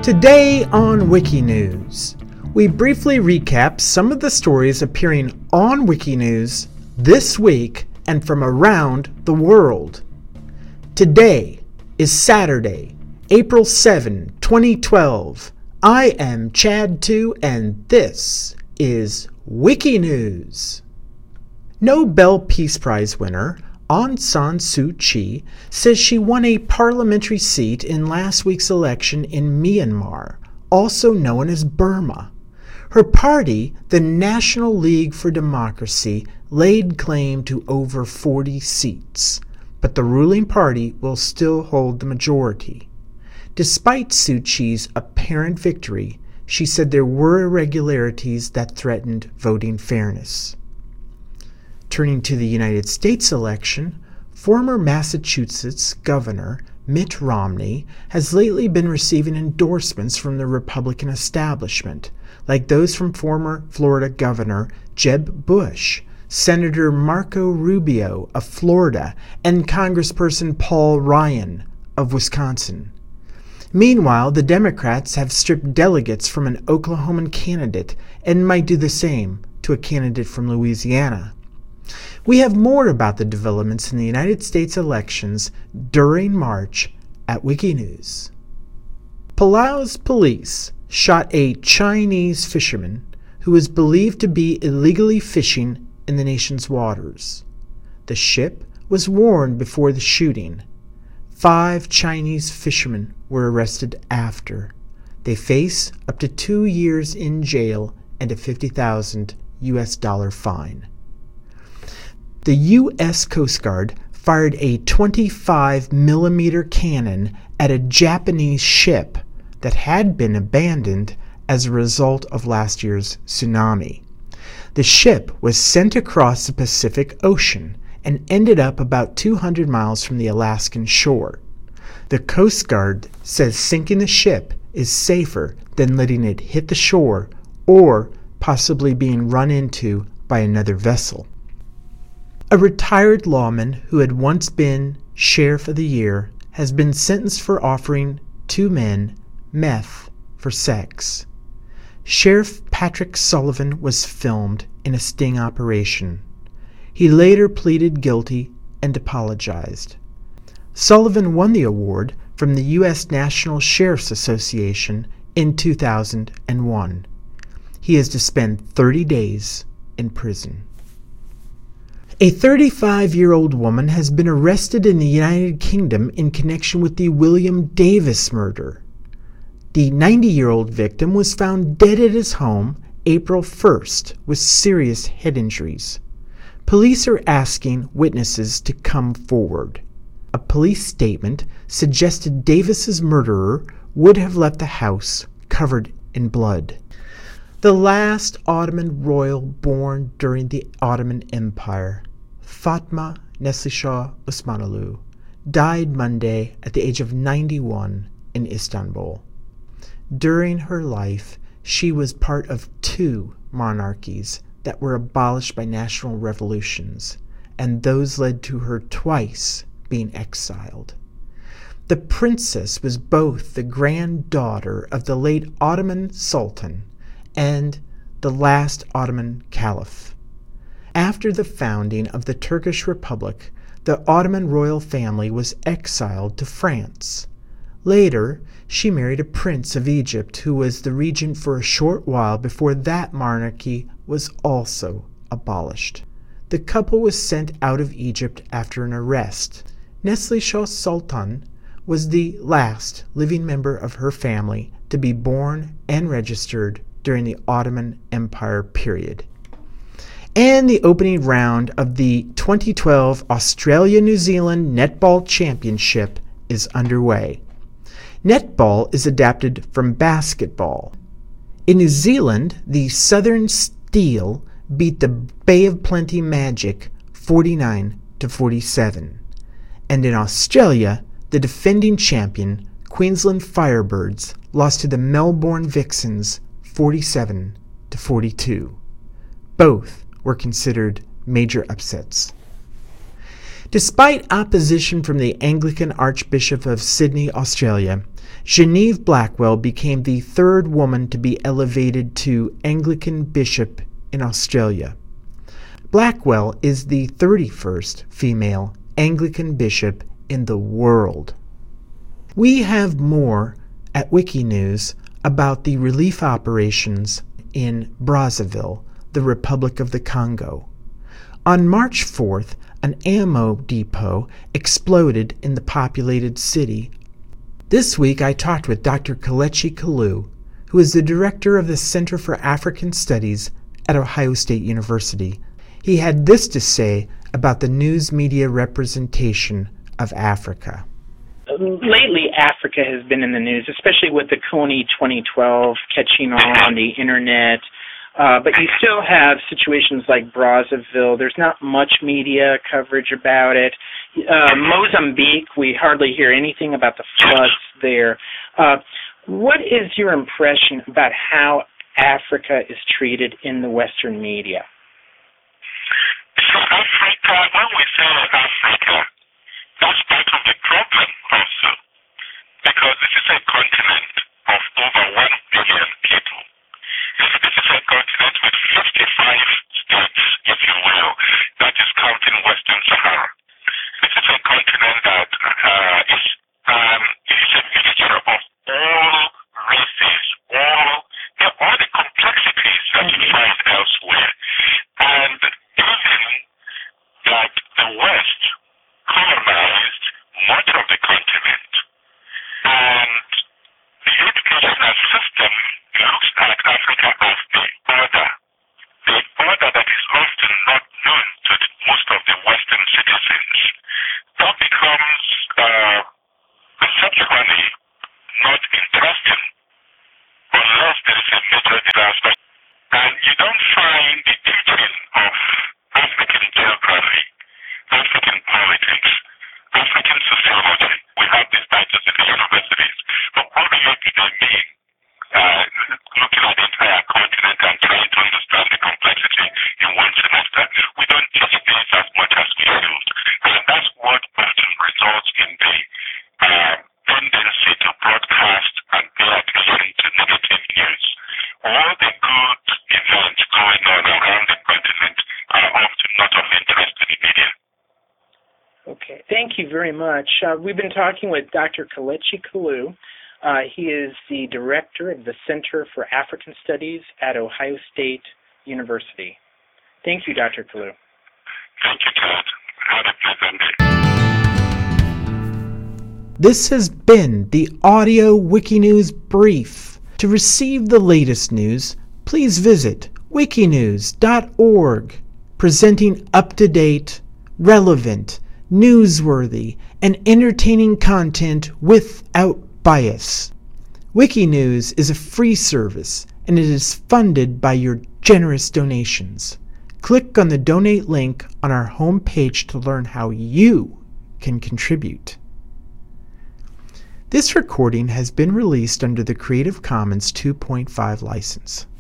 Today on Wikinews, we briefly recap some of the stories appearing on Wikinews this week and from around the world. Today is Saturday, April 7, 2012. I am Chad 2 and this is Wikinews. Nobel Peace Prize winner Aung San Suu Kyi says she won a parliamentary seat in last week's election in Myanmar, also known as Burma. Her party, the National League for Democracy, laid claim to over 40 seats, but the ruling party will still hold the majority. Despite Suu Kyi's apparent victory, she said there were irregularities that threatened voting fairness. Turning to the United States election, former Massachusetts Governor Mitt Romney has lately been receiving endorsements from the Republican establishment, like those from former Florida Governor Jeb Bush, Senator Marco Rubio of Florida, and Congressperson Paul Ryan of Wisconsin. Meanwhile, the Democrats have stripped delegates from an Oklahoman candidate and might do the same to a candidate from Louisiana. We have more about the developments in the United States elections during March at Wikinews. Palau's police shot a Chinese fisherman who is believed to be illegally fishing in the nation's waters. The ship was warned before the shooting. 5 Chinese fishermen were arrested after. They face up to 2 years in jail and a $50,000 fine. The U.S. Coast Guard fired a 25mm cannon at a Japanese ship that had been abandoned as a result of last year's tsunami. The ship was sent across the Pacific Ocean and ended up about 200 miles from the Alaskan shore. The Coast Guard says sinking the ship is safer than letting it hit the shore or possibly being run into by another vessel. A retired lawman who had once been Sheriff of the Year has been sentenced for offering 2 men meth for sex. Sheriff Patrick Sullivan was filmed in a sting operation. He later pleaded guilty and apologized. Sullivan won the award from the U.S. National Sheriff's Association in 2001. He is to spend 30 days in prison. A 35-year-old woman has been arrested in the United Kingdom in connection with the William Davis murder. The 90-year-old victim was found dead at his home April 1st with serious head injuries. Police are asking witnesses to come forward. A police statement suggested Davis's murderer would have left the house covered in blood. The last Ottoman royal born during the Ottoman Empire, Fatma Neslishah Osmanoglu, died Monday at the age of 91 in Istanbul. During her life, she was part of 2 monarchies that were abolished by national revolutions, and those led to her twice being exiled. The princess was both the granddaughter of the late Ottoman Sultan and the last Ottoman Caliph. After the founding of the Turkish Republic, the Ottoman royal family was exiled to France. Later, she married a prince of Egypt who was the regent for a short while before that monarchy was also abolished. The couple was sent out of Egypt after an arrest. Neslishah Sultan was the last living member of her family to be born and registered during the Ottoman Empire period. And the opening round of the 2012 Australia-New Zealand Netball Championship is underway. Netball is adapted from basketball. In New Zealand, the Southern Steel beat the Bay of Plenty Magic 49-47. And in Australia, the defending champion, Queensland Firebirds, lost to the Melbourne Vixens 47-42. Both were considered major upsets. Despite opposition from the Anglican Archbishop of Sydney, Australia, Genevieve Blackwell became the third woman to be elevated to Anglican bishop in Australia. Blackwell is the 31st female Anglican bishop in the world. We have more at Wikinews about the relief operations in Brazzaville, the Republic of the Congo. On March 4th, an ammo depot exploded in the populated city. This week I talked with Dr. Kelechi Kalu, who is the director of the Center for African Studies at Ohio State University. He had this to say about the news media representation of Africa. Lately, Africa has been in the news, especially with the Kony 2012 catching on the internet. But you still have situations like Brazzaville. There's not much media coverage about it. Mozambique, we hardly hear anything about the floods there. What is your impression about how Africa is treated in the Western media? So Africa, when we say Africa, that's part of the problem also, because this is a continent of over 1 billion people. This is a continent with 55 states, if you will, that is counting Western Sahara. This is a continent that is a mixture of all races, all the complexities that you find elsewhere. And even that the West colonized much of the continent, and the educational system looks at Africa as the border that is often not known to most of the Western citizens. That becomes conceptually not interesting unless there is a major disaster. And you don't find the teaching of African geography, African politics, African sociology. We have these titles in the universities, but what do they mean? Looking at the entire continent and trying to understand the complexity in one semester. We don't teach this as much as we should. And that's what often results in the tendency to broadcast and pay attention to negative news. All the good events going on around the continent are often not of interest to the media. Okay, thank you very much. We've been talking with Dr. Kelechi Kalu. He is the director of the Center for African Studies at Ohio State University. Thank you, Dr. Kalu. Thank you, Todd. Have a pleasant day. This has been the Audio Wikinews Brief. To receive the latest news, please visit wikinews.org, presenting up-to-date, relevant, newsworthy, and entertaining content without bias. Wikinews is a free service, and it is funded by your generous donations. Click on the donate link on our homepage to learn how you can contribute. This recording has been released under the Creative Commons 2.5 license.